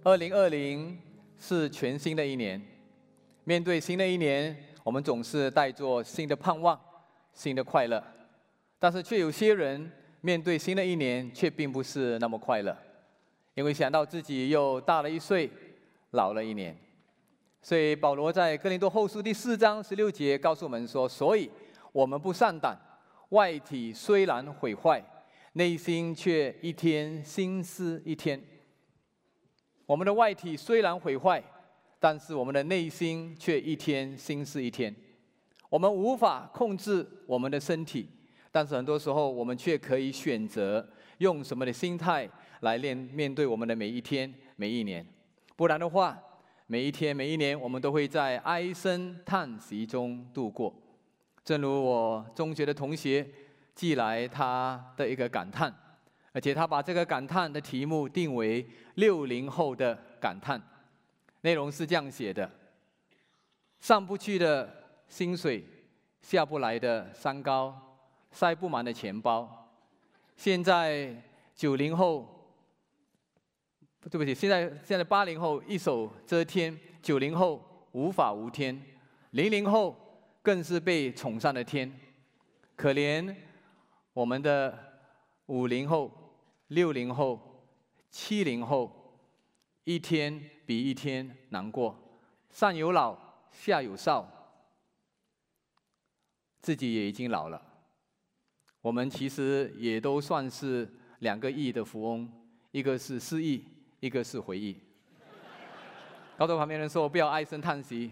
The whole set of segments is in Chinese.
2020是全新的一年，面对新的一年，我们总是带着新的盼望、新的快乐，但是却有些人面对新的一年却并不是那么快乐，因为想到自己又大了1岁，老了1年。所以保罗在哥林多后书第4章16节告诉我们说：所以我们不丧胆，外体虽然毁坏，内心却一天新似一天。我们的外体虽然毁坏，但是我们的内心却一天新似一天。我们无法控制我们的身体，但是很多时候我们却可以选择用什么的心态来面对我们的每一天、每一年。不然的话，每一天、每一年，我们都会在唉声叹息中度过。正如我中学的同学寄来他的一个感叹，而且他把这个感叹的题目定为60后的感叹。内容是这样写的：上不去的薪水，下不来的山高，塞不满的钱包。现在90后，对不起，现在80后一手遮天，90后无法无天，00后更是被宠上了天。可怜我们的50后、60后、70后，一天比一天难过，上有老，下有少，自己也已经老了。我们其实也都算是2个亿的富翁，一个是失忆，一个是回忆。告诉旁边人说：不要唉声叹息，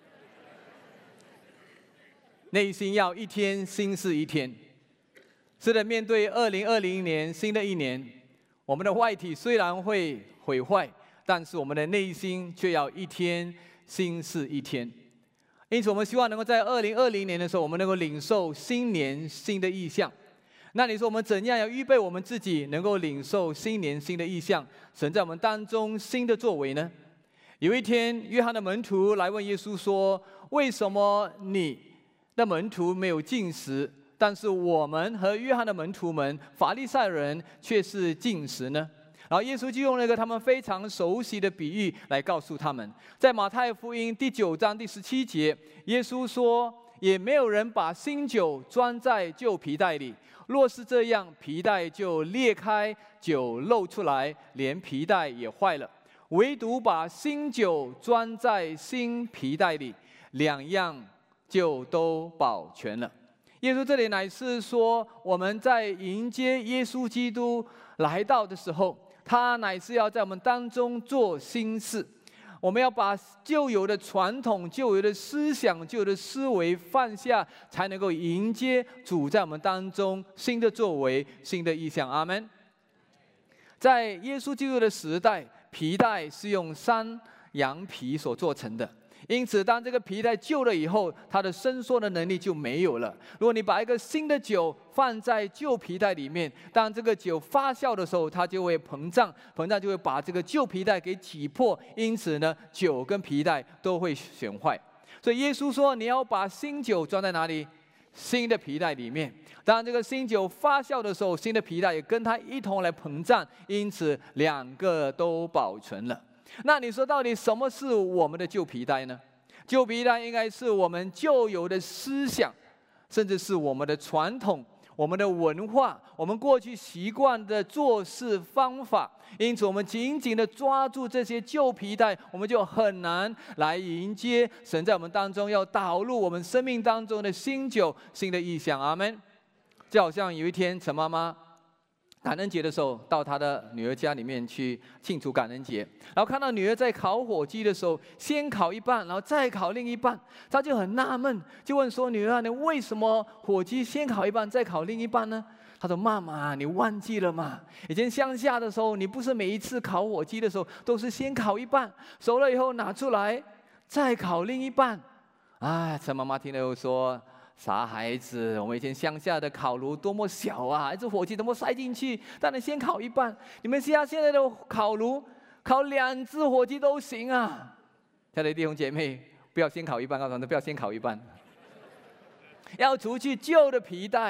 内心要一天新似一天。是的，面对2020年新的一年，我们的外体虽然会毁坏，但是我们的内心却要一天新似一天。因此，我们希望能够在2020年的时候，我们能够领受新年新的意象。那你说我们怎样要预备我们自己，能够领受新年新的意象，神在我们当中新的作为呢？有一天，约翰的门徒来问耶稣说：为什么你的门徒没有禁食，但是我们和约翰的门徒们法利赛人却是禁食呢？然后耶稣就用了一个他们非常熟悉的比喻来告诉他们。在马太福音第9章第17节，耶稣说：也没有人把新酒装在旧皮袋里，若是这样，皮袋就裂开，酒漏出来，连皮袋也坏了。唯独把新酒装在新皮袋里，2样就都保全了。耶稣这里乃是说，我们在迎接耶稣基督来到的时候，他乃是要在我们当中做新事。我们要把旧有的传统、旧有的思想、旧有的思维放下，才能够迎接主在我们当中新的作为、新的意象。阿们。在耶稣基督的时代，皮带是用山羊皮所做成的，因此当这个皮带旧了以后，它的伸缩的能力就没有了。如果你把一个新的酒放在旧皮带里面，当这个酒发酵的时候，它就会膨胀，膨胀就会把这个旧皮带给挤破，因此呢，酒跟皮带都会损坏。所以耶稣说，你要把新酒装在哪里？新的皮带里面。当这个新酒发酵的时候，新的皮带也跟它一同来膨胀，因此2个都保存了。那你说到底什么是我们的旧皮带呢？旧皮带应该是我们旧有的思想，甚至是我们的传统、我们的文化、我们过去习惯的做事方法。因此我们紧紧的抓住这些旧皮带，我们就很难来迎接神在我们当中要导入我们生命当中的新酒、新的意象。阿们。就好像有一天陈妈妈感恩节的时候，到她的女儿家里面去庆祝感恩节，然后看到女儿在烤火鸡的时候，先烤一半，然后再烤另一半，她就很纳闷，就问说：女儿啊，你为什么火鸡先烤一半，再烤另一半呢？她说：妈妈，你忘记了吗？以前乡下的时候，你不是每一次烤火鸡的时候，都是先烤一半，熟了以后拿出来，再烤另一半。啊，陈妈妈听了又说：傻孩子，我们以前乡下的烤炉多么小啊，这火鸡怎么塞进去？当然先烤一半。你们现在的烤炉烤2只火鸡都行啊。亲爱的弟兄姐妹，不要先烤一半，告诉他们不要先烤一半，要除去旧的皮带，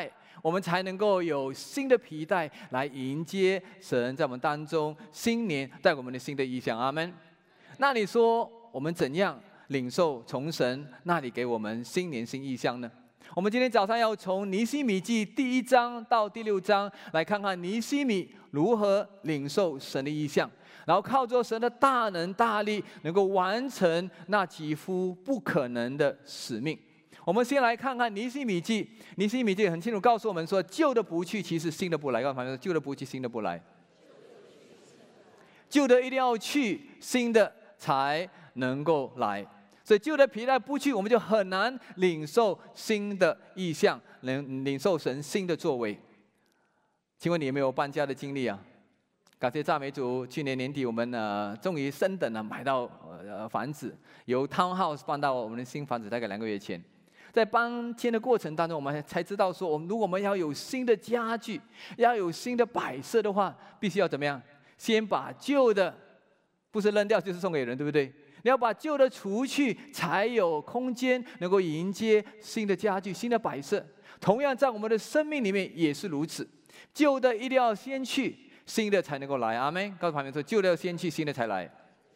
我们才能够有新的皮带来迎接神在我们当中新年带给我们的新的意象。阿们。那你说我们怎样领受从神那里给我们新年新意象呢？我们今天早上要从尼希米记第1章到第6章来看看尼希米如何领受神的意象，然后靠着神的大能大力，能够完成那几乎不可能的使命。我们先来看看尼希米记。尼希米记很清楚告诉我们说，旧的不去，其实新的不来。告诉朋友说，旧的不去，新的不来。旧的一定要去，新的才能够来。所以旧的皮带不去，我们就很难领受新的意象，领受神新的作为。请问你有没有搬家的经历啊？感谢赞美主，去年年底我们终于升等了，买到房子，由 townhouse 搬到我们的新房子，大概2个月前。在搬迁的过程当中，我们才知道说，如果我们要有新的家具，要有新的摆设的话，必须要怎么样？先把旧的不是扔掉，就是送给人，对不对？你要把旧的除去，才有空间能够迎接新的家具、新的摆设。同样，在我们的生命里面也是如此，旧的一定要先去，新的才能够来。阿们。告诉旁边说，旧的要先去，新的才来。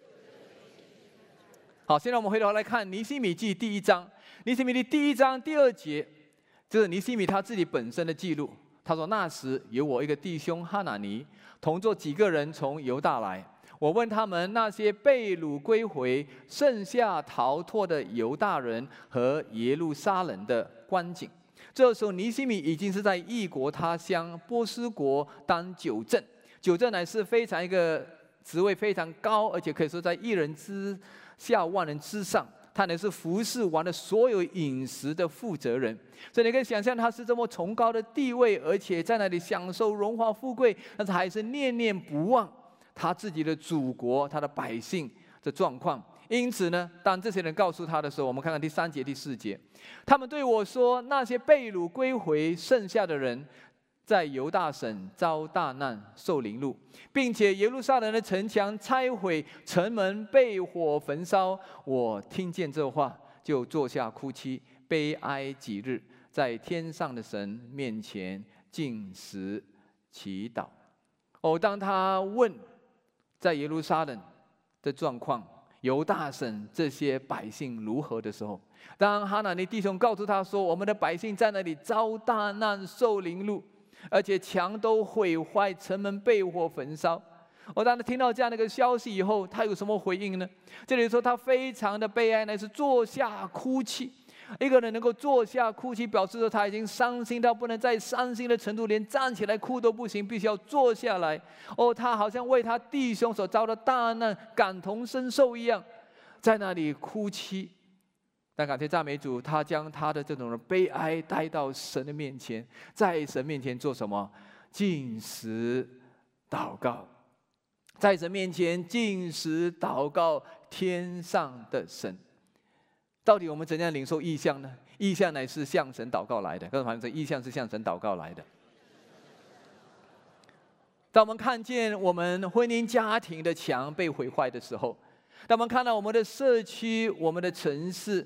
好，现在我们回头来看尼希米记第1章。尼希米记第1章第2节，这是尼希米他自己本身的记录。他说：“那时有我一个弟兄哈拿尼，同着几个人从犹大来。我问他们那些被掳归回、剩下逃脱的犹大人和耶路撒冷的光景。这时候尼希米已经是在异国他乡波斯国当酒政，酒政乃是非常一个职位非常高，而且可以说在一人之下万人之上。他乃是服侍完了所有饮食的负责人，所以你可以想象他是这么崇高的地位，而且在那里享受荣华富贵，但是还是念念不忘他自己的祖国、他的百姓的状况。因此呢，当这些人告诉他的时候，我们看看第3节、第4节，他们对我说：“那些被掳归回剩下的人，在犹大省遭大难，受凌辱，并且耶路撒冷的城墙拆毁，城门被火焚烧。我听见这话，就坐下哭泣，悲哀几日，在天上的神面前禁食祈祷。”当他问在耶路撒冷的状况，犹大省这些百姓如何的时候，当哈拿尼弟兄告诉他说：“我们的百姓在那里遭大难，受凌辱，而且墙都毁坏，城门被火焚烧。”当他听到这样的一个消息以后，他有什么回应呢？这里说他非常的悲哀，乃是坐下哭泣。一个人能够坐下哭泣，表示说他已经伤心到不能再伤心的程度，连站起来哭都不行，必须要坐下来。他好像为他弟兄所遭的大难感同身受一样，在那里哭泣。但感谢赞美主，他将他的这种的悲哀带到神的面前，在神面前做什么？禁食祷告，在神面前禁食祷告天上的神。到底我们怎样领受异象呢？异象乃是向神祷告来的。告诉朋友，异象是向神祷告来的。当我们看见我们婚姻家庭的墙被毁坏的时候，当我们看到我们的社区、我们的城市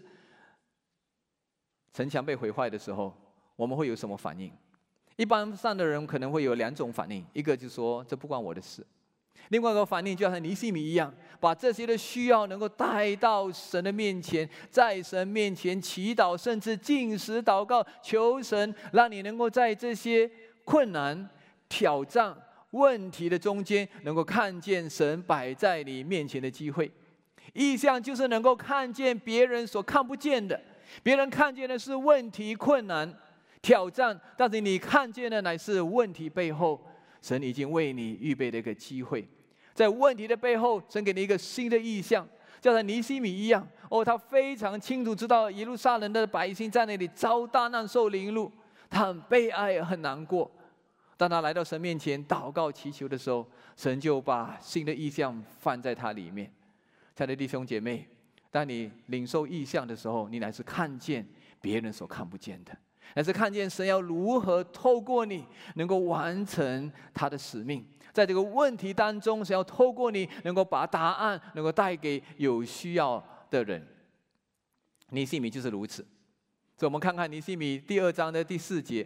城墙被毁坏的时候，我们会有什么反应？一般上的人可能会有2种反应，一个就是说这不关我的事。另外一个反应就像尼希米一样，把这些的需要能够带到神的面前，在神面前祈祷，甚至禁食祷告，求神让你能够在这些困难、挑战、问题的中间，能够看见神摆在你面前的机会。异象就是能够看见别人所看不见的，别人看见的是问题、困难、挑战，但是你看见的乃是问题背后神已经为你预备的一个机会。在问题的背后，神给你一个新的意象，就像尼希米一样。他非常清楚知道耶路撒冷的百姓在那里遭大难、受凌辱，他很悲哀、很难过。当他来到神面前祷告祈求的时候，神就把新的意象放在他里面。亲爱的弟兄姐妹，当你领受意象的时候，你乃是看见别人所看不见的，乃是看见神要如何透过你能够完成他的使命。在这个问题当中，神要透过你能够把答案能够带给有需要的人。尼希米就是如此。所以我们看看尼希米第2章的第4节，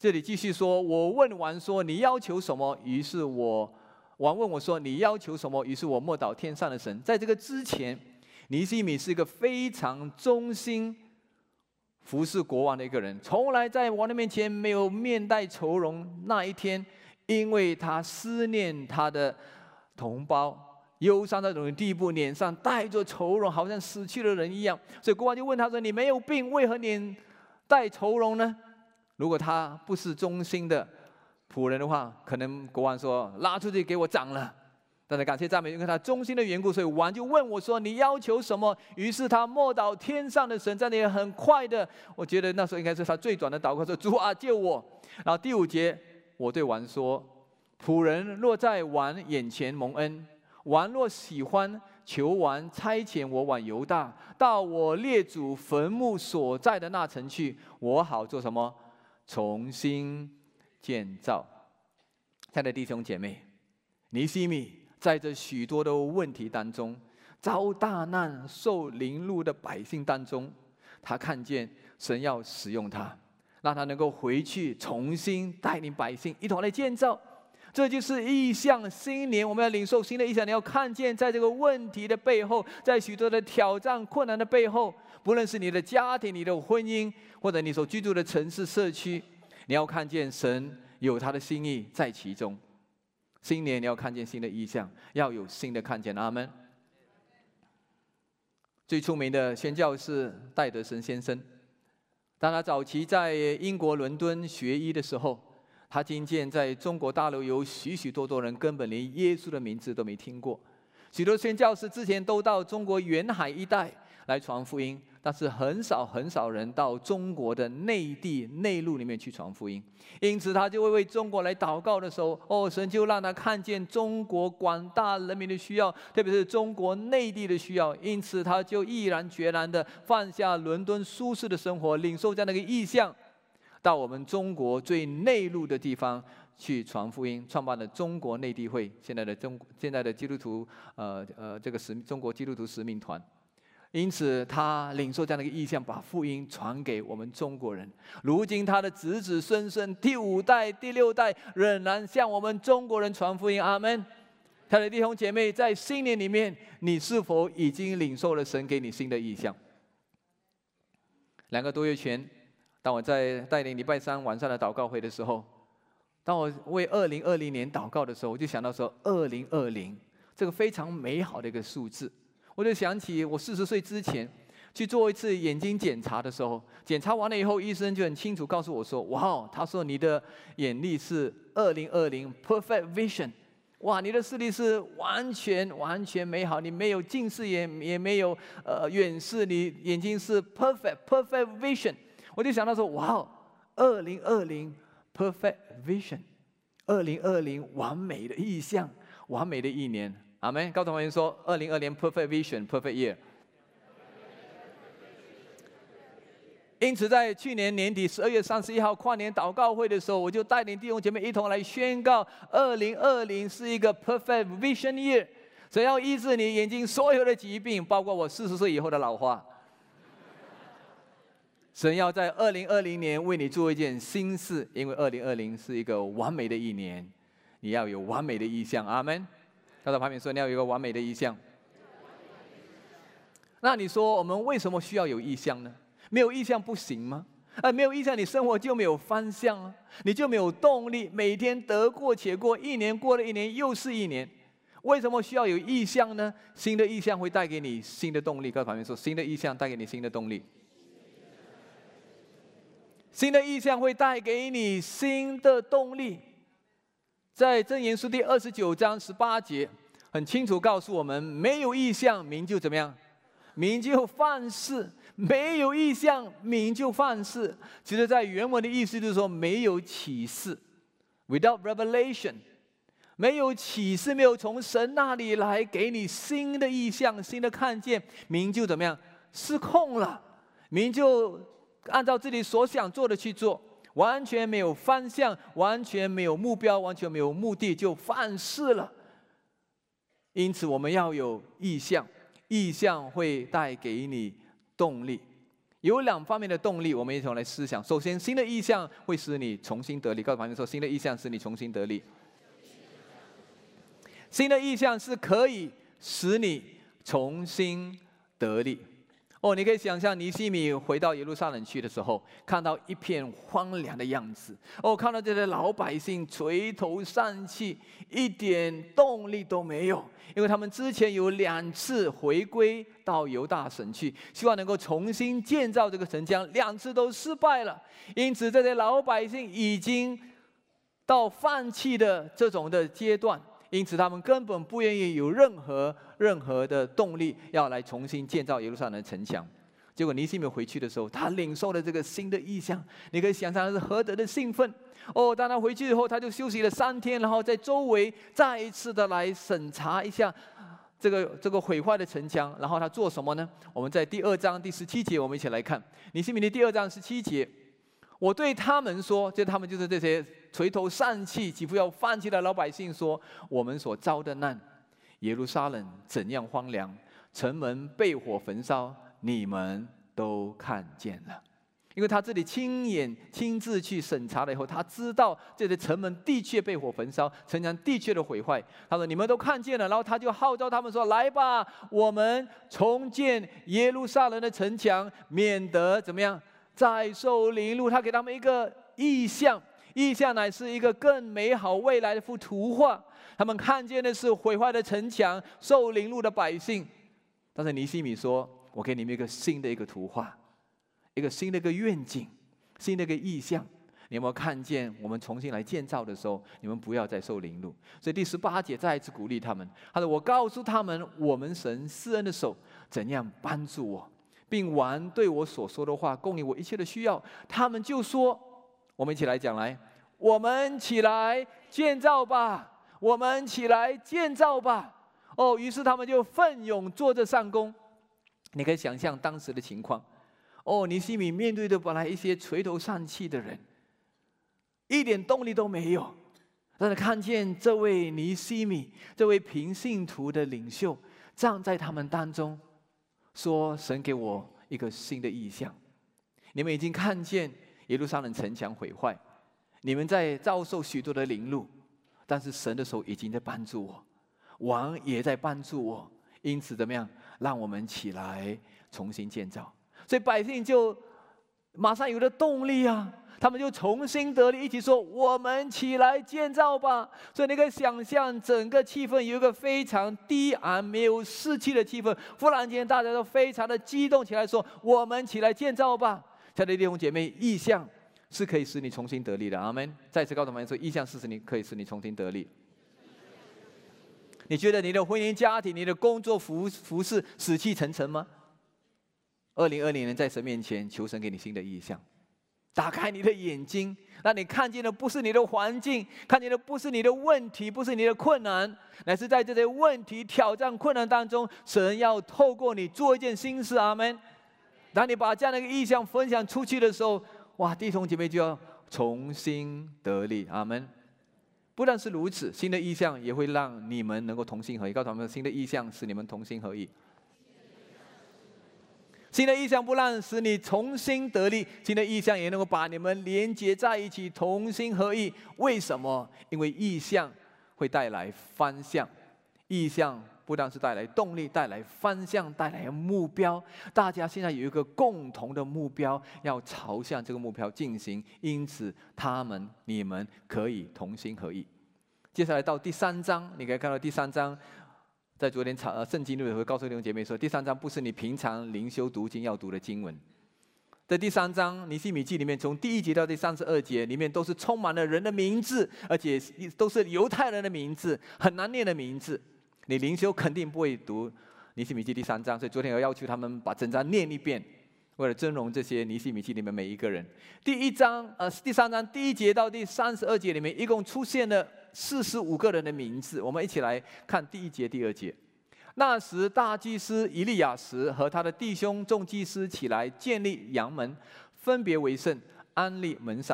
这里继续说，我问王说：“你要求什么？”于是王问我说：“你要求什么？”于是我默祷天上的神。在这个之前，尼希米是一个非常忠心服侍国王的一个人，从来在王的面前没有面带愁容。那一天，因为他思念他的同胞，忧伤到这种地步，脸上带着愁容，好像死去的人一样。所以国王就问他说：“你没有病，为何脸带愁容呢？”如果他不是忠心的仆人的话，可能国王说：“拉出去给我斩了。”但是感谢赞美，因为他忠心的缘故，所以王就问我说：“你要求什么？”于是他默祷天上的神，在那里很快的，我觉得那时候应该是他最短的祷告，说：“主啊，救我！”然后第5节，我对王说：“仆人若在王眼前蒙恩，王若喜欢，求王差遣我往犹大，到我列祖坟墓所在的那城去，我好做什么？重新建造。”亲爱的弟兄姐妹，尼希米在这许多的问题当中，遭大难、受凌辱的百姓当中，他看见神要使用他，让他能够回去重新带领百姓一同来建造。这就是异象。新年我们要领受新的异象，你要看见在这个问题的背后，在许多的挑战困难的背后，不论是你的家庭、你的婚姻，或者你所居住的城市社区，你要看见神有他的心意在其中。新年你要看见新的异象，要有新的看见。阿们。最出名的宣教士戴德森先生，当他早期在英国伦敦学医的时候，他听见在中国大陆有许许多多人根本连耶稣的名字都没听过。许多宣教士之前都到中国沿海一带来传福音，但是很少人到中国的内地内陆里面去传福音。因此他就会为中国来祷告的时候，神就让他看见中国广大人民的需要，特别是中国内地的需要。因此他就毅然决然的放下伦敦舒适的生活，领受这样的一个意象，到我们中国最内陆的地方去传福音，创办了中国内地会，现在的基督徒中国基督徒使命团。因此他领受这样的一个意象，把福音传给我们中国人。如今他的子子孙孙第5代第6代仍然向我们中国人传福音。阿们。他的弟兄姐妹，在新年里面，你是否已经领受了神给你新的意象？2个多月前，当我在带领礼拜3晚上的祷告会的时候，当我为2020年祷告的时候，我就想到说2020这个非常美好的一个数字。我就想起我40岁之前去做一次眼睛检查的时候，检查完了以后，医生就很清楚告诉我说：“哇，他说你的眼力是2020 perfect vision， 哇，你的视力是完全美好，你没有近视眼，也没有远视，你眼睛是 perfect vision。”我就想到说：“哇，2020 perfect vision，2020 完美的意象，完美的一年。”阿们。告诉我们说，2020 perfect vision perfect year。因此，在去年年底12月31号跨年祷告会的时候，我就带领弟兄姐妹一同来宣告，2020是一个 perfect vision year， 神要医治你眼睛所有的疾病，包括我40岁以后的老花。神要在2020年为你做一件新事，因为2020是一个完美的一年，你要有完美的意象。阿们。他在旁边说：“你要有一个完美的意象。”那你说我们为什么需要有意象呢？没有意象不行吗？没有意象，你生活就没有方向啊，你就没有动力，每天得过且过，一年过了一年又是一年。为什么需要有意象呢？新的意象会带给你新的动力。跟旁边说：“新的意象带给你新的动力。”新的意象会带给你新的动力。在箴言书第29章18节，很清楚告诉我们：没有意象，民就怎么样？民就犯事。没有意象，民就犯事。其实，在原文的意思就是说，没有启示 ，without revelation， 没有启示，没有从神那里来给你新的意象、新的看见，民就怎么样？失控了，民就按照自己所想做的去做。完全没有方向，完全没有目标，完全没有目的，就犯事了。因此，我们要有意象，意象会带给你动力。 有2方面的动力，我们一同来思想。首先，新的意象会使你重新得力。告诉旁边说，新的意象使你重新得力。新的意象是可以使你重新得力。你可以想象尼希米回到耶路撒冷去的时候，看到一片荒凉的样子。看到这些老百姓垂头丧气，一点动力都没有，因为他们之前有2次回归到犹大省去，希望能够重新建造这个城墙，2次都失败了。因此，这些老百姓已经到放弃的这种的阶段。因此，他们根本不愿意有任何的动力要来重新建造耶路撒冷的城墙。结果尼希米回去的时候，他领受了这个新的意象，你可以想象他是何等的兴奋。当他回去以后，他就休息了3天，然后在周围再一次的来审查一下这个毁坏的城墙。然后他做什么呢？我们在第2章第17节，我们一起来看尼希米的第2章17节。我对他们说，他们就是这些垂头丧气、几乎要放弃的老百姓说：我们所遭的难，耶路撒冷怎样荒凉，城门被火焚烧，你们都看见了。因为他这里亲自去审查了以后，他知道这些城门的确被火焚烧，城墙的确的毁坏。他说：你们都看见了。然后他就号召他们说：来吧，我们重建耶路撒冷的城墙，免得怎么样再受凌辱。他给他们一个意象，意象乃是一个更美好未来的一幅图画。他们看见的是毁坏的城墙，受凌辱的百姓。但是尼希米说：我给你们一个新的一个图画，一个新的一个愿景，新的一个意象。你有没有看见？我们重新来建造的时候，你们不要再受凌辱。所以第18节再一次鼓励他们，他说：我告诉他们，我们神施恩的手怎样帮助我，并完对我所说的话，供应我一切的需要。他们就说：我们一起来讲来，我们起来建造吧，我们起来建造吧。于是他们就奋勇做着善工。你可以想象当时的情况。尼希米面对的本来一些垂头丧气的人，一点动力都没有。但是看见这位尼希米，这位平信徒的领袖站在他们当中，说：神给我一个新的意象。你们已经看见耶路撒冷城墙毁坏，你们在遭受许多的凌辱，但是神的手已经在帮助我，王也在帮助我。因此怎么样？让我们起来重新建造。所以百姓就马上有了动力啊，他们就重新得力，一起说：我们起来建造吧。所以你可以想象整个气氛有一个非常低昂、没有士气的气氛。忽然间大家都非常的激动起来，说：我们起来建造吧。亲爱的弟兄姐妹，意象是可以使你重新得力的。阿们。再次告诉我们说，意象是可以使你重新得力。你觉得你的婚姻家庭、你的工作服事死气沉沉吗？2020年在神面前求神给你新的意象，打开你的眼睛，让你看见的不是你的环境，看见的不是你的问题，不是你的困难，乃是在这些问题、挑战、困难当中，神要透过你做一件新事。阿们。当你把这样的一个意象分享出去的时候，哇，弟兄姐妹就要重新得力。阿们。不但是如此，新的意象也会让你们能够同心合意。告诉他们，新的意象使你们同心合意。新的意象不但使你重新得力，新的意象也能够把你们连接在一起，同心合意。为什么？因为意象会带来方向，意象不但是带来动力，带来方向，带来目标。大家现在有一个共同的目标，要朝向这个目标进行，因此你们可以同心合意。接下来到第3章，你可以看到第3章，在昨天圣经里会告诉弟兄姐妹说，第3章不是你平常灵修读经要读的经文。在第3章尼希米记里面，从第1节到第32节里面，都是充满了人的名字，而且都是犹太人的名字，很难念的名字。你灵修肯定不会读尼希米记第3章，所以昨天我要求他们把整章念一遍，为了尊荣这些尼希米记里面每一个人。第3章第1节到第32节里面，一共出现了45个人的名字。我们一起来看第1节、第2节。那时，大祭司以利亚实和他的弟兄众祭司起来建立羊门，分别为圣，安立门赏。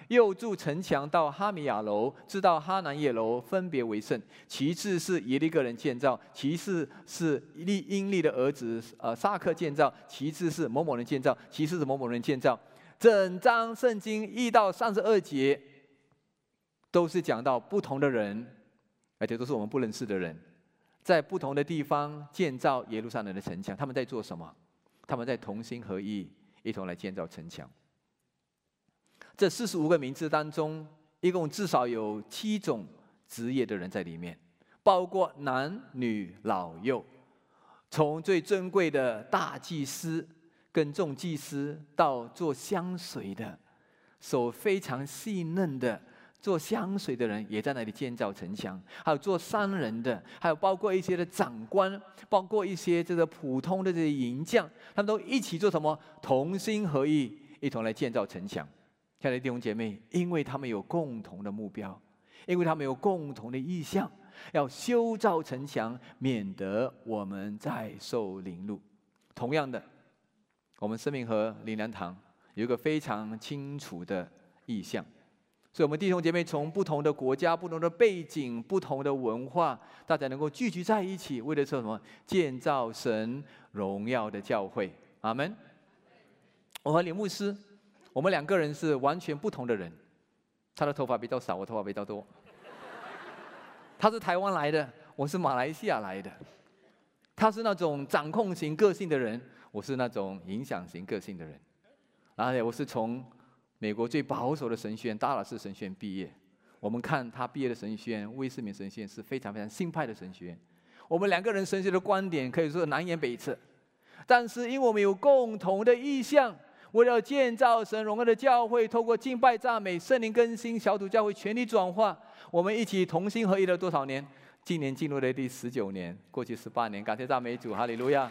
又筑城墙到哈米亚楼，直到哈南叶楼，分别为圣。其次是耶利哥人建造，其次是英利的儿子撒克建造，其次是某某人建造，其次是某某人建造。整章圣经1到32节，都是讲到不同的人，而且都是我们不认识的人，在不同的地方建造耶路撒冷的城墙。他们在做什么？他们在同心合意，一同来建造城墙。这45个名字当中，一共至少有7种职业的人在里面，包括男女老幼，从最尊贵的大祭司跟众祭司，到做香水的，手非常细嫩的做香水的人也在那里建造城墙，还有做商人的，还有包括一些的长官，包括一些这个普通的这些银匠，他们都一起做什么？同心合意，一同来建造城墙。亲爱的弟兄姐妹，因为他们有共同的目标，因为他们有共同的意向，要修造城墙，免得我们再受凌辱。同样的，我们生命河灵粮堂有一个非常清楚的意向，所以我们弟兄姐妹从不同的国家、不同的背景、不同的文化，大家能够聚集在一起，为的是什么？建造神荣耀的教会。阿们。我和李牧师，我们2个人是完全不同的人。他的头发比较少，我头发比较多。他是台湾来的，我是马来西亚来的。他是那种掌控型个性的人，我是那种影响型个性的人。而且我是从美国最保守的神学院达拉斯神学院毕业。我们看他毕业的神学院威斯敏神学院是非常非常新派的神学院。我们2个人神学的观点可以说南辕北辙，但是因为我们有共同的意向，为了建造神荣耀的教会，透过敬拜赞美、圣灵更新、小组教会全体转化，我们一起同心合意了多少年？今年进入了第19年，过去18年，感谢赞美主，哈利路亚。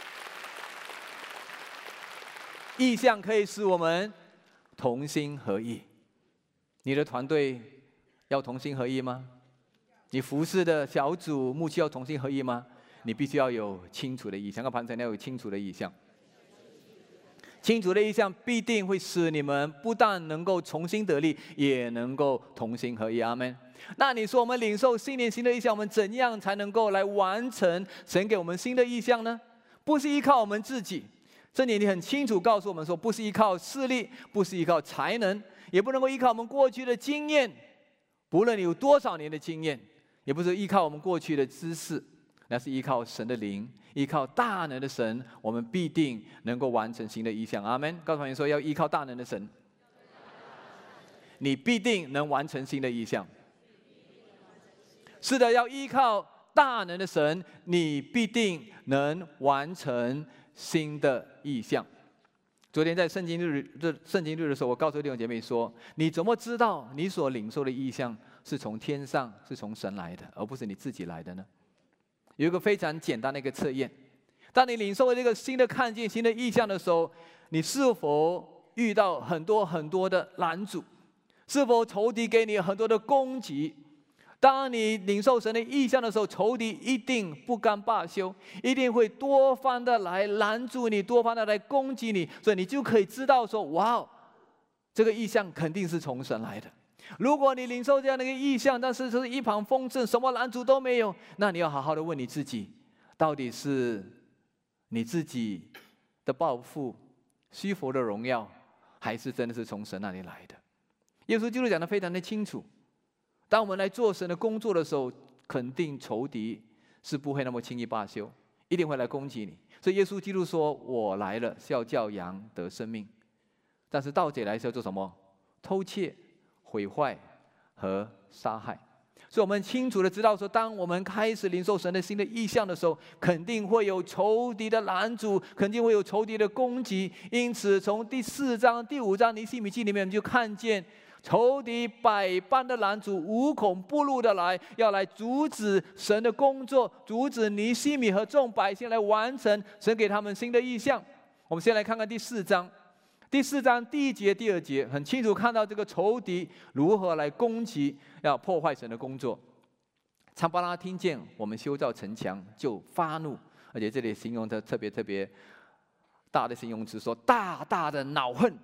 意向可以使我们同心合意。你的团队要同心合意吗？你服侍的小组牧区要同心合意吗？你必须要有清楚的意向，跟旁边要有清楚的意向。清楚的意向必定会使你们不但能够重新得力，也能够同心合意。阿们。那你说我们领受新年新的意向，我们怎样才能够来完成神给我们新的意向呢？不是依靠我们自己，这里你很清楚告诉我们说，不是依靠势力，不是依靠才能，也不能够依靠我们过去的经验，不论你有多少年的经验，也不是依靠我们过去的知识，那是依靠神的灵，依靠大能的神，我们必定能够完成新的意向。阿们。告诉朋友说，要依靠大能的神，你必定能完成新的意向。是的，要依靠大能的神，你必定能完成新的意向。昨天在圣经日的时候，我告诉弟兄姐妹说，你怎么知道你所领受的意向是从天上，是从神来的，而不是你自己来的呢？有一个非常简单的一个测验，当你领受了这个新的看见、新的意向的时候，你是否遇到很多很多的拦阻？是否仇敌给你很多的攻击？当你领受神的意向的时候，仇敌一定不甘罢休，一定会多方的来拦阻你，多方的来攻击你，所以你就可以知道说，哇，这个意向肯定是从神来的。如果你领受这样的一个意向，但是是一帆风顺，什么拦阻都没有，那你要好好的问你自己，到底是你自己的抱负、虚浮的荣耀，还是真的是从神那里来的？耶稣基督讲得非常的清楚，当我们来做神的工作的时候，肯定仇敌是不会那么轻易罢休，一定会来攻击你。所以耶稣基督说，我来了是要叫羊得生命，但是盗贼来是要做什么？偷窃、毁坏和杀害。所以我们清楚的知道说，当我们开始领受神的新的意象的时候，肯定会有仇敌的拦阻，肯定会有仇敌的攻击。因此从第4章、第5章尼希米记里面，我们就看见仇敌百般的拦阻，无孔不入的来，要来阻止神的工作，阻止尼希米和众百姓来完成神给他们新的意象。我们先来看看第4章。第4章第1节、第2节，很清楚看到这个仇敌如何来攻击，要破坏神的工作。参巴拉听见我们修造城墙，就发怒，而且这里形容的特别大的形容词，说大大的恼恨。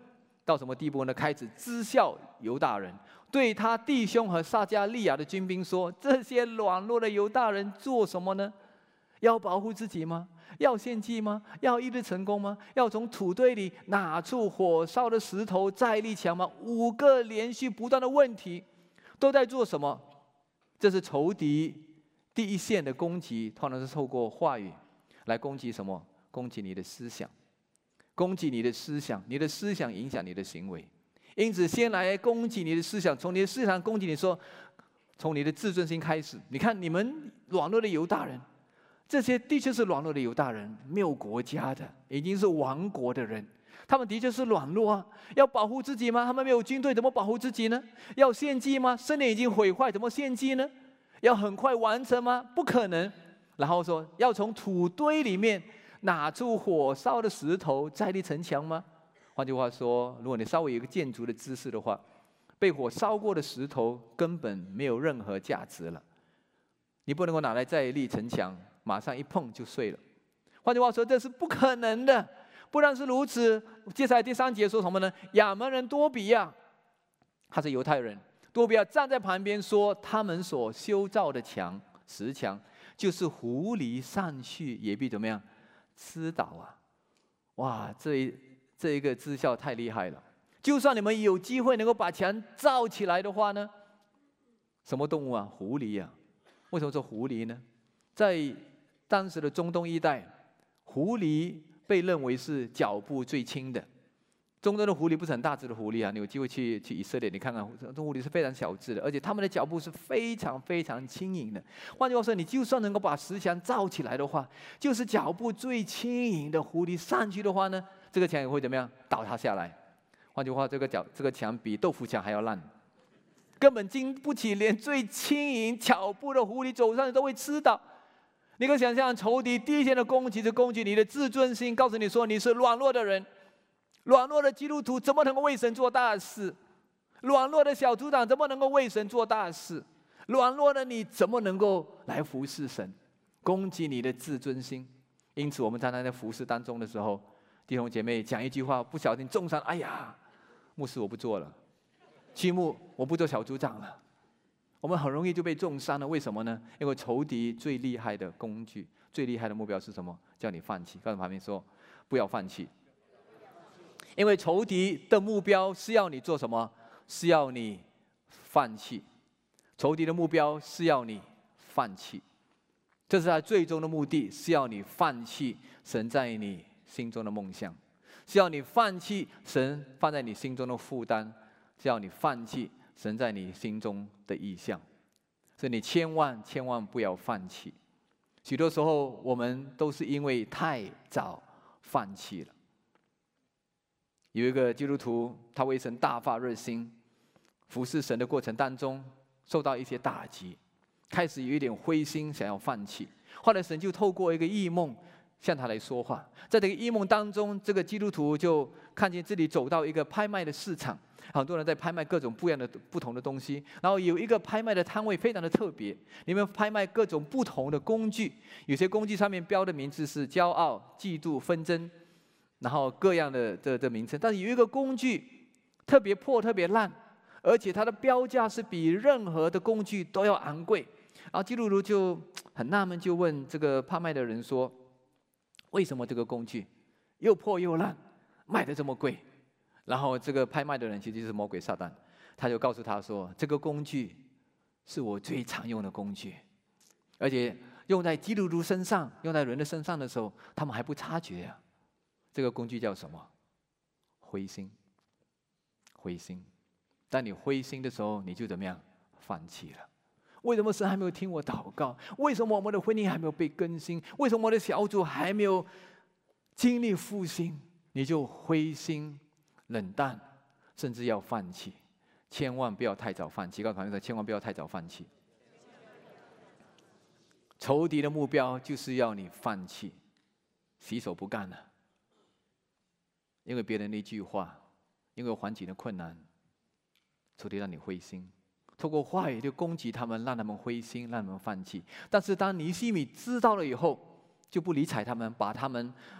到什么地步呢？开始讥笑犹大人，对他弟兄和撒迦利亚的军兵说：“这些软弱的犹大人做什么呢？要保护自己吗？要献祭吗？要一日成功吗？要从土堆里拿出火烧的石头再立墙吗？”5个连续不断的问题，都在做什么？这是仇敌第一线的攻击，通常是透过话语来攻击什么？攻击你的思想，攻击你的思想，你的思想影响你的行为。因此，先来攻击你的思想，从你的思想攻击你说，从你的自尊心开始。你看，你们软弱的犹大人，这些的确是软弱的犹大人，没有国家的，已经是亡国的人。他们的确是软弱啊，要保护自己吗？他们没有军队，怎么保护自己呢？要献祭吗？圣殿已经毁坏，怎么献祭呢？要很快完成吗？不可能。然后说，要从土堆里面拿出火烧的石头再立城墙吗？换句话说，如果你稍微有一个建筑的知识的话，被火烧过的石头根本没有任何价值了，你不能够拿来再立城墙，马上一碰就碎了。换句话说，这是不可能的。不但是如此，接下来第3节说什么呢？亚扪人多比亚，他是犹太人，多比亚站在旁边说，他们所修造的墙，石墙，就是狐狸上去也必怎么样？吃倒啊！哇，这一个支教太厉害了。就算你们有机会能够把墙造起来的话呢，什么动物啊？狐狸啊！为什么说狐狸呢？在当时的中东一带，狐狸被认为是脚步最轻的。中东的狐狸不是很大只的狐狸啊，你有机会去以色列，你看看，这狐狸是非常小只的，而且它们的脚步是非常非常轻盈的。换句话说，你就算能够把石墙造起来的话，就是脚步最轻盈的狐狸上去的话呢，这个墙也会怎么样？倒塌下来。换句话，这个墙比豆腐墙还要烂，根本经不起连最轻盈脚步的狐狸走上去都会吃倒。你可以想象，仇敌第一线的攻击是攻击你的自尊心，告诉你说你是软弱的人。软弱的基督徒怎么能够为神做大事？软弱的小组长怎么能够为神做大事？软弱的你怎么能够来服侍神？攻击你的自尊心。因此，我们常常在服侍当中的时候，弟兄姐妹讲一句话，不小心中伤，哎呀，牧师我不做了，区牧我不做小组长了。我们很容易就被重伤了，为什么呢？因为仇敌最厉害的工具、最厉害的目标是什么？叫你放弃。告诉旁边说，不要放弃。因为仇敌的目标是要你做什么？是要你放弃。仇敌的目标是要你放弃，这是他最终的目的，是要你放弃神在你心中的梦想，是要你放弃神放在你心中的负担，是要你放弃神在你心中的意向。所以你千万千万不要放弃。许多时候我们都是因为太早放弃了。有一个基督徒，他为神大发热心，服侍神的过程当中受到一些打击，开始有一点灰心，想要放弃。后来神就透过一个异梦向他来说话，在这个异梦当中，这个基督徒就看见自己走到一个拍卖的市场，很多人在拍卖各种不同的东西，然后有一个拍卖的摊位非常的特别，里面拍卖各种不同的工具，有些工具上面标的名字是骄傲、嫉妒、纷争，然后各样的名称，但是有一个工具特别破、特别烂，而且它的标价是比任何的工具都要昂贵。然后基督徒就很纳闷，就问这个拍卖的人说：“为什么这个工具又破又烂，卖得这么贵？”然后这个拍卖的人其实就是魔鬼撒旦，他就告诉他说：“这个工具是我最常用的工具，而且用在基督徒身上、用在人的身上的时候，他们还不察觉啊。”这个工具叫什么？灰心。灰心。当你灰心的时候，你就怎么样？放弃了。为什么神还没有听我祷告？为什么我们的婚姻还没有被更新？为什么我的小组还没有经历复兴？你就灰心、冷淡，甚至要放弃。千万不要太早放弃。告诉朋友说，千万不要太早放弃。仇敌的目标就是要你放弃，洗手不干了。因为别人的一句话，因为环境的困难，仇敌让你灰心，透过话语就攻击他们，让他们灰心，让他们放弃。但是当尼希米知道了以后，就不理睬他们，把他们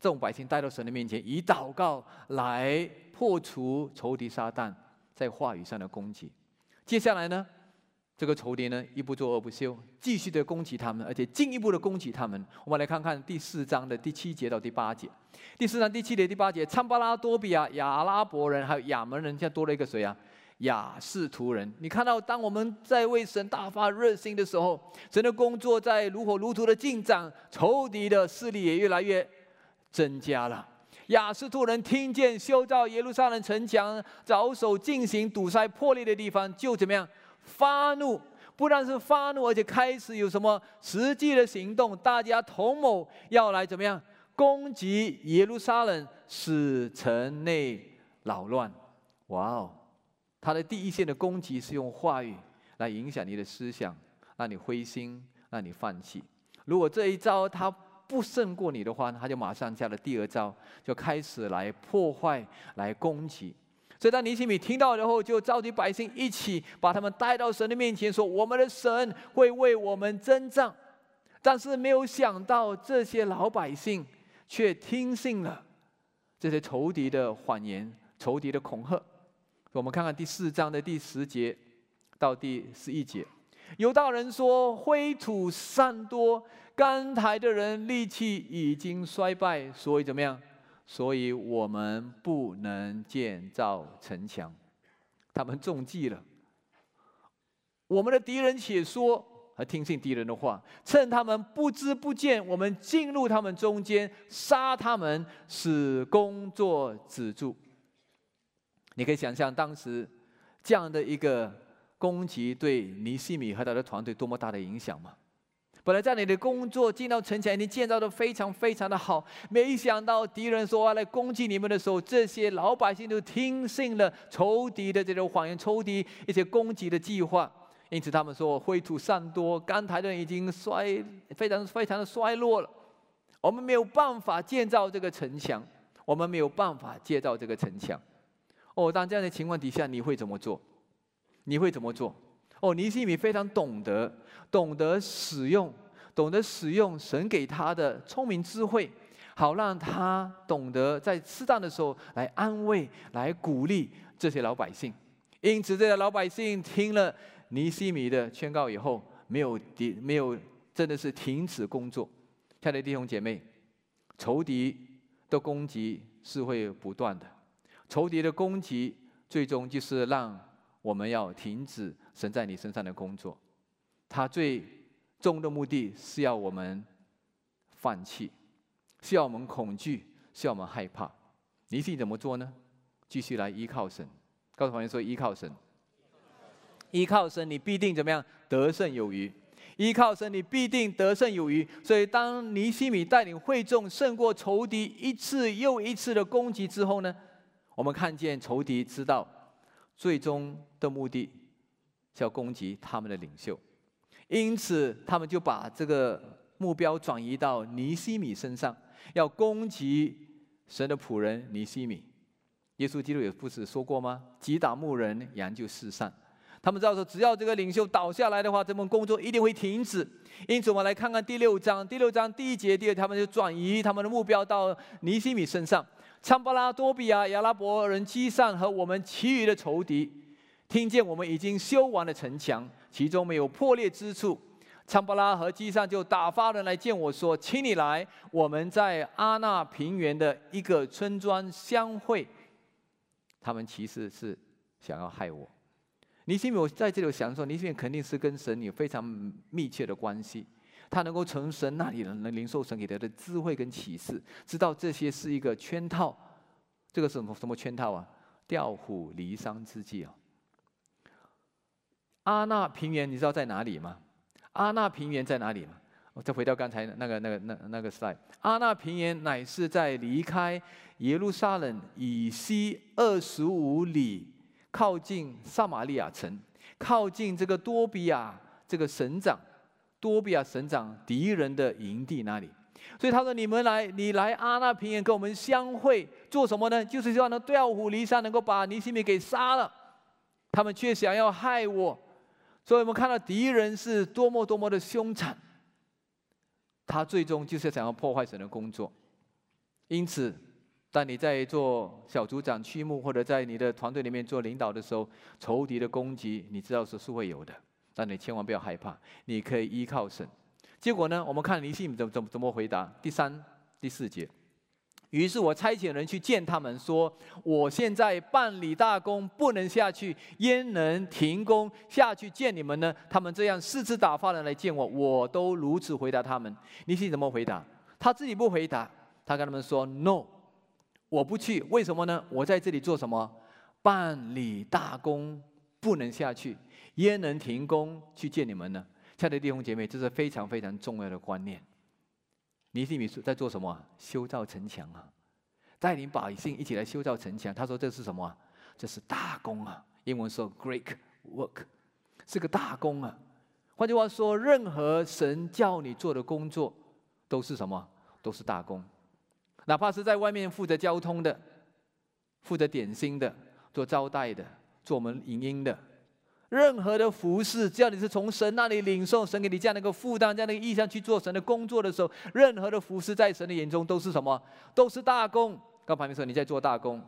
这种百姓带到神的面前，以祷告来破除仇敌撒旦在话语上的攻击。接下来呢，这个仇敌呢一不做二不休，继续的攻击他们，而且进一步的攻击他们。我们来看看第4章的第7节到第8节。第4章第7节、第8节，参巴拉、多比亚、亚拉伯人还有亚门人，现在多了一个谁啊？亚士图人。你看到，当我们在为神大发热心的时候，神的工作在如火如荼的进展，仇敌的势力也越来越增加了。亚士图人听见修造耶路撒冷城墙，着手进行堵塞破裂的地方，就怎么样？发怒。不但是发怒，而且开始有什么实际的行动，大家同谋要来怎么样攻击耶路撒冷，使城内扰乱。哇哦！他的第一线的攻击是用话语来影响你的思想，让你灰心，让你放弃。如果这一招他不胜过你的话，他就马上加了第2招，就开始来破坏、来攻击。所以当尼希米听到以后，就召集百姓一起把他们带到神的面前，说：“我们的神会为我们征战。”但是没有想到，这些老百姓却听信了这些仇敌的谎言、仇敌的恐吓。我们看看第4章的第10节到第11节，犹大人说：“灰土散多，干台的人力气已经衰败，所以怎么样？所以我们不能建造城墙。”他们中计了。我们的敌人且说，还听信敌人的话，趁他们不知不见，我们进入他们中间，杀他们，使工作止住。你可以想象当时这样的一个攻击对尼希米和他的团队多么大的影响吗？本来在你的工作进到城墙已经建造的非常非常的好，没想到敌人说要来攻击你们的时候，这些老百姓都听信了仇敌的这种谎言，仇敌一些攻击的计划。因此他们说灰土散多，干台的人已经非常非常的衰落了，我们没有办法建造这个城墙，我们没有办法建造这个城墙。当这样的情况底下，你会怎么做？你会怎么做？尼希米非常懂得使用神给他的聪明智慧，好让他懂得在适当的时候来安慰、来鼓励这些老百姓。因此，这些老百姓听了尼希米的劝告以后，没有真的是停止工作。亲爱的弟兄姐妹，仇敌的攻击是会不断的。仇敌的攻击，最终就是让我们要停止神在你身上的工作。他最终的目的是要我们放弃，是要我们恐惧，是要我们害怕。你自己怎么做呢？继续来依靠神。告诉朋友说：依靠神，依靠神，你必定怎么样？得胜有余。依靠神，你必定得胜有余。所以，当尼希米带领会众胜过仇敌一次又一次的攻击之后呢，我们看见仇敌知道最终的目的是要攻击他们的领袖，因此他们就把这个目标转移到尼希米身上，要攻击神的仆人尼希米。耶稣基督也不是说过吗？击打牧人，羊就四散。他们知道说，只要这个领袖倒下来的话，这份工作一定会停止。因此，我们来看看第6章，第1节，他们就转移他们的目标到尼希米身上。参巴拉、多比亚、亚拉伯人基散和我们其余的仇敌，听见我们已经修完了城墙，其中没有破裂之处。参巴拉和基散就打发人来见我说：“请你来，我们在阿那平原的一个村庄相会。”他们其实是想要害我。尼希米，我在这里想说，尼希米肯定是跟神有非常密切的关系。他能够从神那里能领受神给他的智慧跟启示，知道这些是一个圈套。这个是什么圈套啊？调虎离山之计啊！阿那平原你知道在哪里吗？阿那平原在哪里吗？我再回到刚才那个 slide。阿那平原乃是在离开耶路撒冷以西25里，靠近撒玛利亚城，靠近这个多比亚这个省长。多比亚省长敌人的营地那里，所以他说：“你来阿那平原跟我们相会，做什么呢？就是希望能调虎离山，能够把尼希米给杀了。他们却想要害我，所以我们看到敌人是多么的凶残。他最终就是想要破坏神的工作。 因此，当你在做小组长、区牧，或者在你的团队里面做领导的时候，仇敌的攻击，你知道是会有的，但你千万不要害怕，你可以依靠神。结果呢，我们看尼希米怎么回答。第3、第4节。于是我差遣人去见他们，说：我现在办理大工，不能下去，焉能停工下去见你们呢？他们这样4次打发人来见我，我都如此回答他们。尼希米怎么回答？他自己不回答，他跟他们说 ：“No， 我不去。为什么呢？我在这里做什么？办理大工，不能下去，焉能停工去见你们呢？”亲爱的弟兄姐妹，这是非常非常重要的观念。尼希米在做什么？修造城墙啊，带领百姓一起来修造城墙。他说这是什么？这是大工啊，英文说 great work， 是个大工啊。换句话说，任何神叫你做的工作，都是什么？都是大工。哪怕是在外面负责交通的、负责点心的、做招待的、做我们影音的，任何的服事，只要你是从神那里领受神给你这样的一个负担、这样的一个意向去做神的工作的时候，任何的服事在神的眼中都是什么？都是大工。跟旁边说，你在做大工。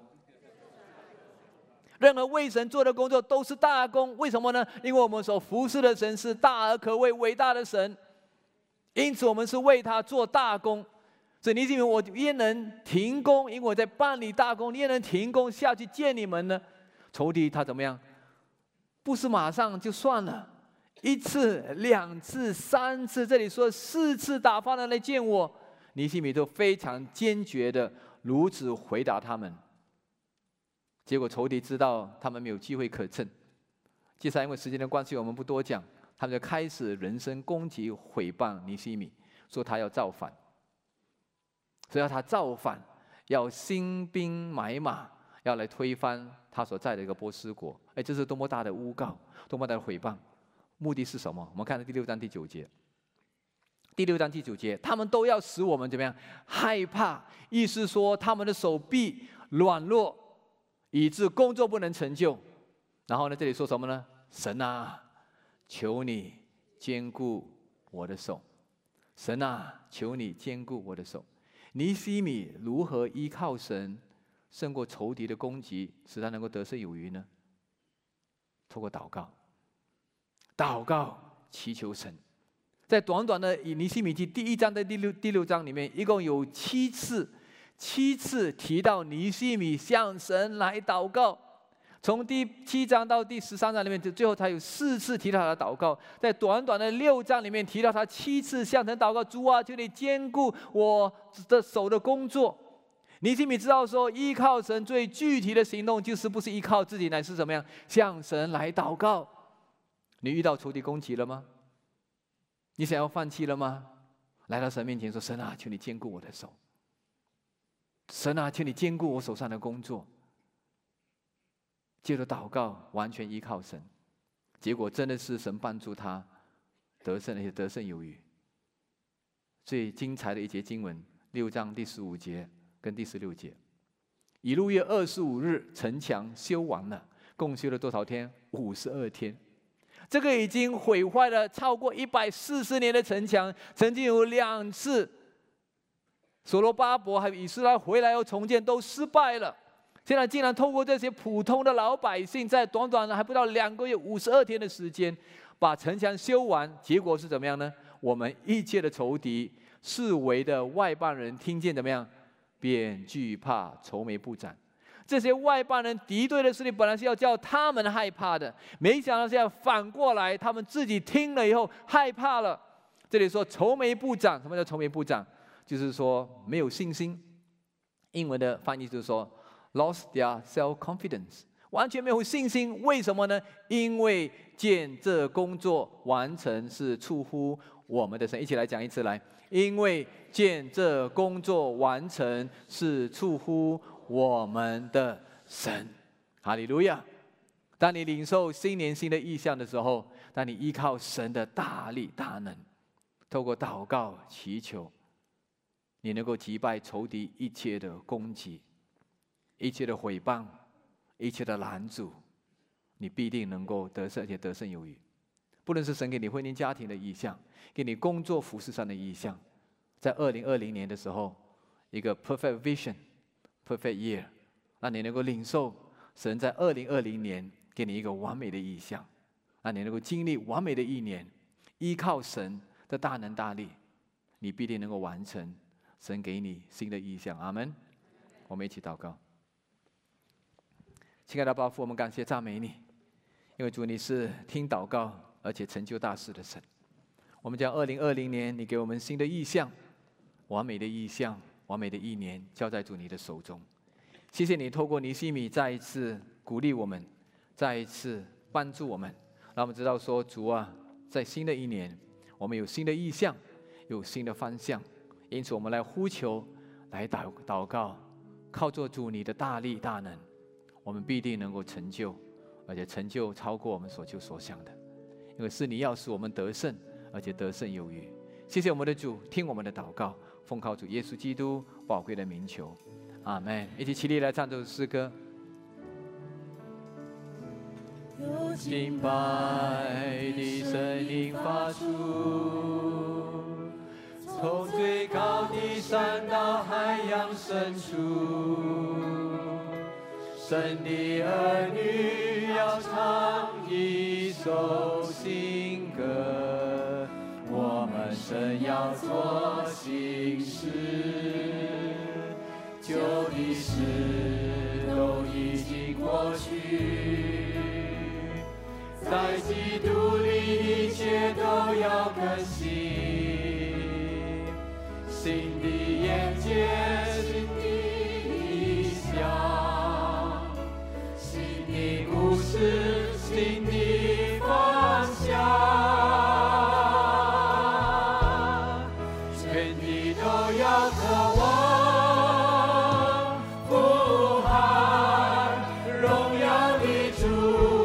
任何为神做的工作都是大工。为什么呢？因为我们所服侍的神是大而可畏、伟大的神，因此我们是为他做大工。所以尼希米，我焉能停工？因为我在办理大工，焉能停工下去见你们呢？仇敌他怎么样？不是马上就算了，1次、2次、3次，这里说4次打发人来见我，尼希米都非常坚决的如此回答他们。结果仇敌知道他们没有机会可乘，接下来因为时间的关系，我们不多讲，他们就开始人身攻击、毁谤尼希米，说他要造反，所以要他造反，要兴兵买马，要来推翻他所在的一个波斯国。这是多么大的诬告，多么大的毁谤！目的是什么？我们看第6章第9节。第6章第9节，他们都要使我们怎么样？害怕，意思说他们的手臂软弱，以致工作不能成就。然后呢，这里说什么呢？神啊，求你坚固我的手。神啊，求你坚固我的手。尼希米如何依靠神胜过仇敌的攻击，使他能够得胜有余呢？透过祷告，祷告祈求神。在短短的以尼希米记第1章的第六章里面，一共有7次提到尼希米向神来祷告。从第7章到第13章里面，最后才有4次提到他的祷告。在短短的6章里面提到他7次向神祷告：主啊，求你坚固我的手的工作。尼希米知道说，依靠神最具体的行动，就是不是依靠自己，乃是怎么样向神来祷告。你遇到仇敌攻击了吗？你想要放弃了吗？来到神面前说：神啊，求你坚固我的手。神啊，求你坚固我手上的工作。接着祷告，完全依靠神，结果真的是神帮助他得胜，而且得胜有余。最精彩的一节经文，6章第15节跟第16节。以路月25日，城墙修完了，共修了多少天？52天。这个已经毁坏了超过140年的城墙，曾经有2次，所罗巴伯还有以斯拉回来又重建，都失败了。现在竟然透过这些普通的老百姓，在短短的还不到2个月52天的时间，把城墙修完。结果是怎么样呢？我们一切的仇敌、四围的外邦人听见怎么样，便惧怕，愁眉不展。这些外邦人敌对的势力，本来是要叫他们害怕的，没想到现在反过来，他们自己听了以后害怕了。这里说愁眉不展，什么叫愁眉不展？就是说没有信心。英文的翻译就是说 lost their self-confidence， 完全没有信心。为什么呢？因为见这工作完成是出乎我们的神。一起来讲一次来，因为见这工作完成是出乎我们的神。哈利路亚！当你领受新年新的意象的时候，当你依靠神的大力大能，透过祷告祈求，你能够击败仇敌一切的攻击，一切的毁谤，一切的拦阻，你必定能够得胜，而且得胜有余。不论是神给你婚姻家庭的意象，给你工作服事上的意象，在2020年的时候， 一个 perfect vision、perfect year， 让你能够领受神在2020年给你一个完美的意象，让你能够经历完美的一年，依靠神的大能大力，你必定能够完成神给你新的意象。阿们。我们一起祷告。亲爱的爸父，我们感谢赞美你，因为主你是听祷告而且成就大事的神。我们将2020年你给我们新的意象，完美的意象，完美的一年交在主你的手中。谢谢你透过尼西米再一次鼓励我们，再一次帮助我们，让我们知道说，主啊，在新的一年我们有新的意象，有新的方向，因此我们来呼求，来祷告，靠着主你的大力大能，我们必定能够成就，而且成就超过我们所求所想的，因为是你要使我们得胜，而且得胜有余。谢谢我们的主，听我们的祷告，奉靠主耶稣基督宝贵的名求，阿们。一起起立来唱这首诗歌。有敬拜的声音发出，从最高的山到海洋深处，神的儿女要唱一首新歌，我们神要做新事，旧的事都已经过去，在基督里一切都要更新，新的眼界，新的意象，新的故事，新的方向，全地都要渴望呼喊荣耀的主。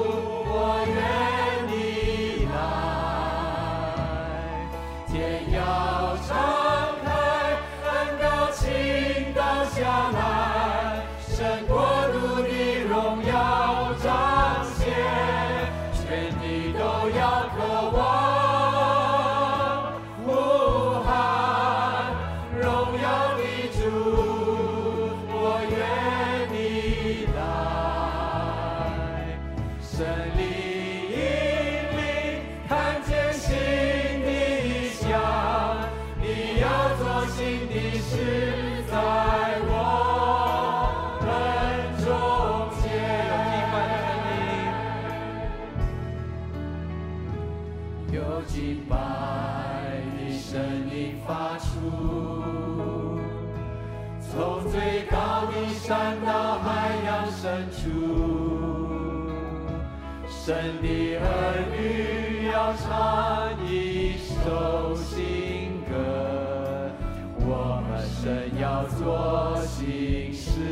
山到海洋深处，神的儿女要唱一首新歌，我们神要做新事，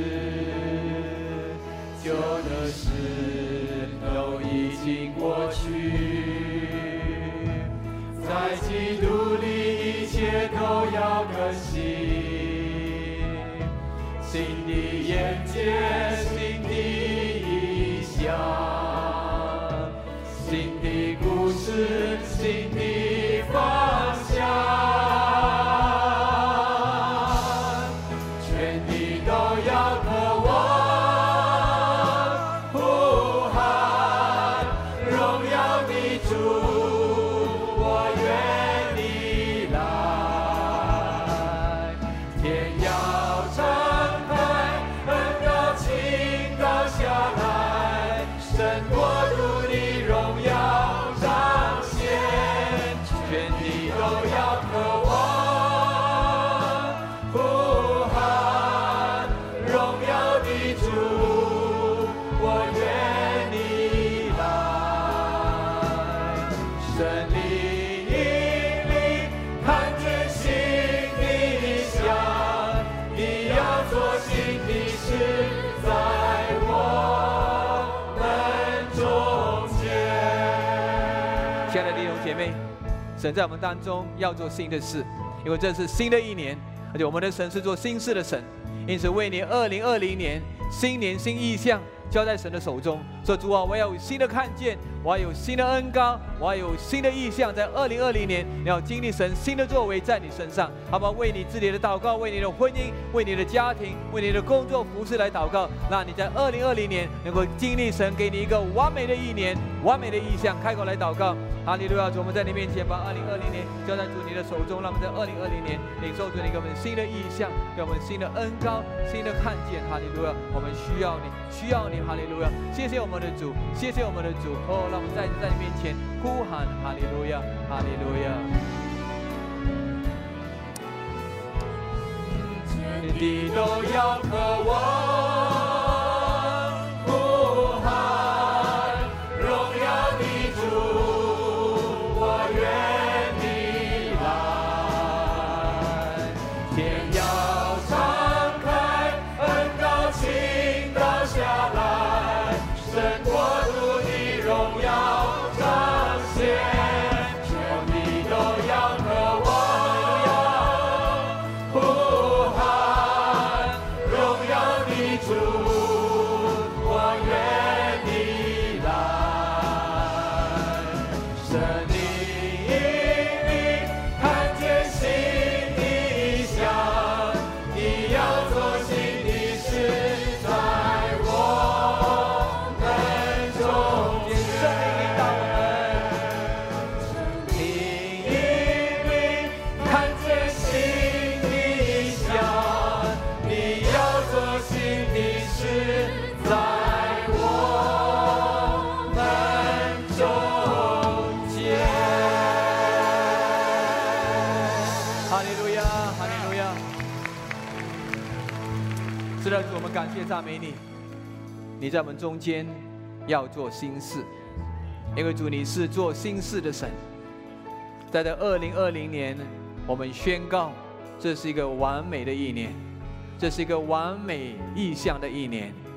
旧的事都已经过去，在基督里一切都要更新，新的眼界，新的意象，新的故事，新的方向，全地都要渴望呼喊荣耀的主，我愿你来，天要唱神在我们当中要做新的事，因为这是新的一年，而且我们的神是做新事的神，因此为你2020年新年新意象交在神的手中。说主啊，我要有新的看见，我要有新的恩膏，我要有新的意象，在2020年你要经历神新的作为在你身上，好吧？为你自己的祷告，为你的婚姻，为你的家庭，为你的工作服事来祷告，让你在2020年能够经历神给你一个完美的一年，完美的意象。开口来祷告，哈利路亚！主，我们在你面前把2020年交在主你的手中，让我们在2020年领受主你给我们新的意象，给我们新的恩膏，新的看见。哈利路亚！我们需要你，需要你。哈利路亚！谢谢我们的主，谢谢我们的主。哦，让我们再次在你面前呼喊哈利路亚，哈利路亚。天地都要渴望呼喊荣耀的主，我愿你来。天要敞开，恩膏倾倒下来，神国度的荣耀彰显，天地都要渴望呼喊荣耀的主，我愿你来。神的引领，看见新的意象，你要做新的事在我们中间。圣灵引导我们，圣灵引领，看见新的意象，你要做新的事在我们中间。哈利路亚，哈利路亚！是的，主，我们感谢赞美你，你在我们中间要做新事，因为主你是做新事的神。在这2020年，我们宣告，这是一个完美的一年，这是一个完美意象的一年。